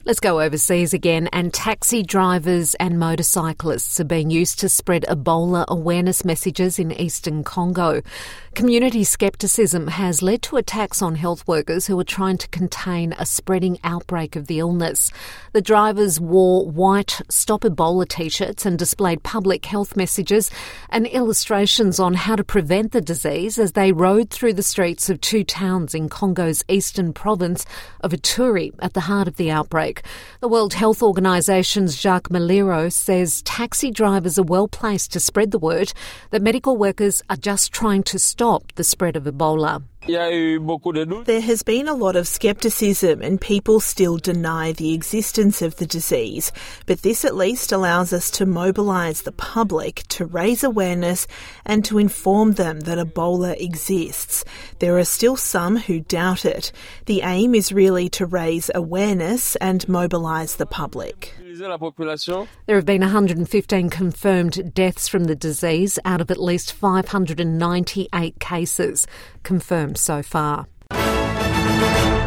Let's go overseas again, and taxi drivers and motorcyclists are being used to spread Ebola awareness messages in eastern Congo. Community scepticism has led to attacks on health workers who are trying to contain a spreading outbreak of the illness. The drivers wore white Stop Ebola t-shirts and displayed public health messages and illustrations on how to prevent the disease as they rode through the streets of two towns in Congo's eastern province of Ituri at the heart of the outbreak. The World Health Organisation's Jacques Maliro says taxi drivers are well placed to spread the word that medical workers are just trying to stop the spread of Ebola. There has been a lot of scepticism and people still deny the existence of the disease, but this at least allows us to mobilise the public to raise awareness and to inform them that Ebola exists. There are still some who doubt it. The aim is really to raise awareness and mobilise the public. There have been 115 confirmed deaths from the disease out of at least 598 cases confirmed so far.